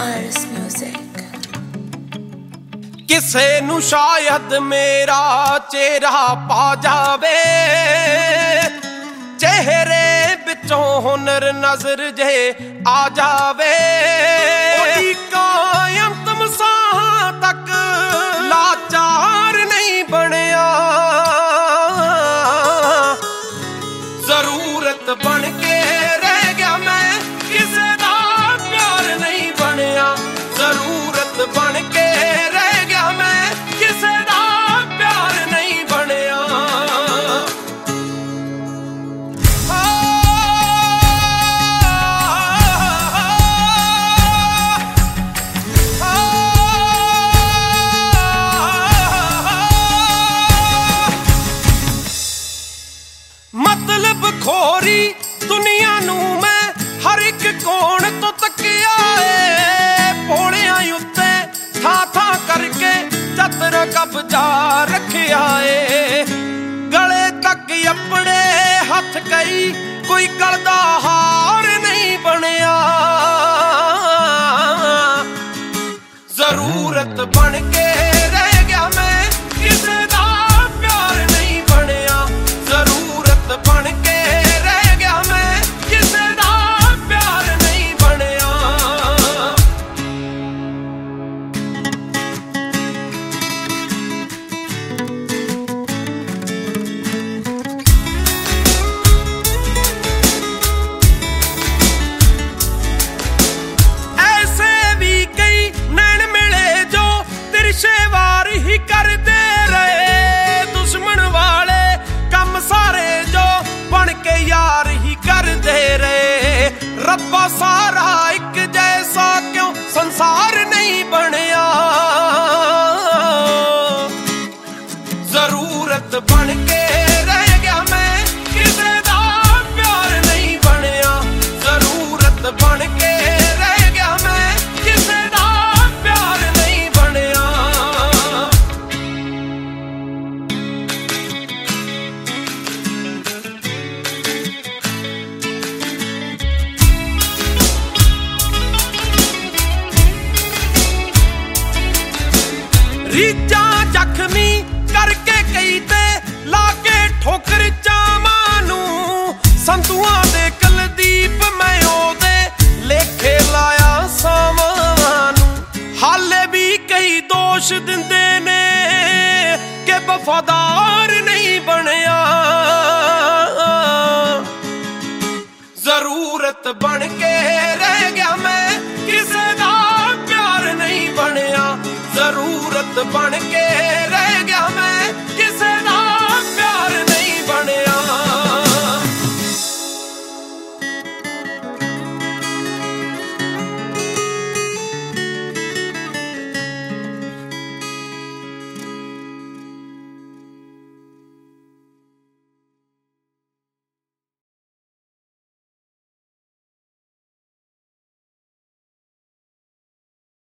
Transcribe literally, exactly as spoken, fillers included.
Iris Music। ਕਿਸੇ ਨੂੰ ਸ਼ਾਇਦ ਮੇਰਾ ਚਿਹਰਾ ਪਾ ਜਾਵੇ, ਚਿਹਰੇ ਵਿੱਚੋਂ ਹੁਨਰ ਨਜ਼ਰ ਜੇ ਆ ਜਾਵੇ। ਉਹਦੀ ਕਾਇਮ ਸਾਹਾਂ ਤੱਕ ਲਾਚਾਰ ਨਹੀਂ ਬਣਿਆ, ਜ਼ਰੂਰਤ ਬਣ ਕੇ ਰਹਿ ਗਿਆ ਮੈਂ, ਕਿਸੇ ਦਾ ਪਿਆਰ ਨਹੀਂ ਬਣਿਆ। ਜ਼ਰੂਰਤ ਬਣ ਕੇ ਰਹਿ ਗਿਆ ਮੈਂ, ਕਿਸੇ ਦਾ ਪਿਆਰ ਨਹੀਂ ਬਣਿਆ। ਮਤਲਬ ਖੋਰੀ ਦੁਨੀਆ ਨੂੰ ਮੈਂ ਹਰ ਇੱਕ ਕੋਣ ਤੋਂ ਤੱਕਿਆ ਏ, ਭੋਲਿਆਂ ਉੱਤੇ ਥਾਂ ਥਾਂ ਕਰਕੇ ਚਤਰ ਕਬਜ਼ਾ ਰੱਖਿਆ ਏ। ਗਲੇ ਤੱਕ ਆਪਣੇ ਹੱਥ ਕਈ, ਕੋਈ ਗਲਦਾ ਹਾਰ ਨਹੀਂ ਬਣਿਆ। ਜ਼ਰੂਰਤ ਬਣ ਕੇ ਰਹਿ ਗਿਆ ਮੈਂ, ਕਿਸੇ ਦਾ ਪਿਆਰ ਨਹੀਂ ਬਣਿਆ। ਜ਼ਰੂਰਤ ਬਣ ਕੇ ਰਹਿ ਗਿਆ ਮੈਂ, ਕਿਸੇ ਦਾ ਪਿਆਰ ਨਹੀਂ ਬਣਿਆ। ਐਸੇ ਵੀ ਕਈ ਨੈਣ ਮਿਲੇ ਜੋ ਤਿਰਛੇ ਵਾਰ ਹੀ ਕਰਦੇ ਰਹੇ, ਦੁਸ਼ਮਣ ਵਾਲੇ ਕੰਮ ਸਾਰੇ ਜੋ ਬਣ ਕੇ ਯਾਰ ਹੀ ਕਰਦੇ ਰਹੇ। ਰੱਬਾ ਸਾਰਾ ਇੱਕ ਜੈਸਾ ਕਿਉਂ ਸੰਸਾਰ ਨਹੀਂ ਬਣਿਆ। ਜ਼ਰੂਰਤ ਬਣ ਕੇ ਰਹਿ ਗਿਆ ਮੈਂ, ਕਿਸੇ ਦਾ ਪਿਆਰ ਨਹੀਂ ਬਣਿਆ। ਜ਼ਰੂਰਤ ਬਣ ਕੇ ਰਹਿ ਗਿਆ ਮੈਂ, ਕਿਸੇ ਦਾ ਪਿਆਰ ਨਹੀਂ ਬਣਿਆ। ਰੀਝਾਂ ਜ਼ਖਮੀ ਕਰਕੇ ਕਈ ਤੇ ਲਾ ਕੇ ਠੋਕਰ ਚਾਵਾਂ ਨੂੰ, ਸੰਤੂਆਂ ਦੇ ਕੁਲਦੀਪ ਮੈਂ ਉਹਦੇ ਲੇਖੇ ਲਾਇਆ ਸਾਵਾਂ ਨੂੰ। ਹਾਲੇ ਵੀ ਕਈ ਦੋਸ਼ ਦਿੰਦੇ ਨੇ ਕਿ ਵਫਾਦਾਰ ਨਹੀਂ ਬਣਿਆ। ਜ਼ਰੂਰਤ ਬਣ ਕੇ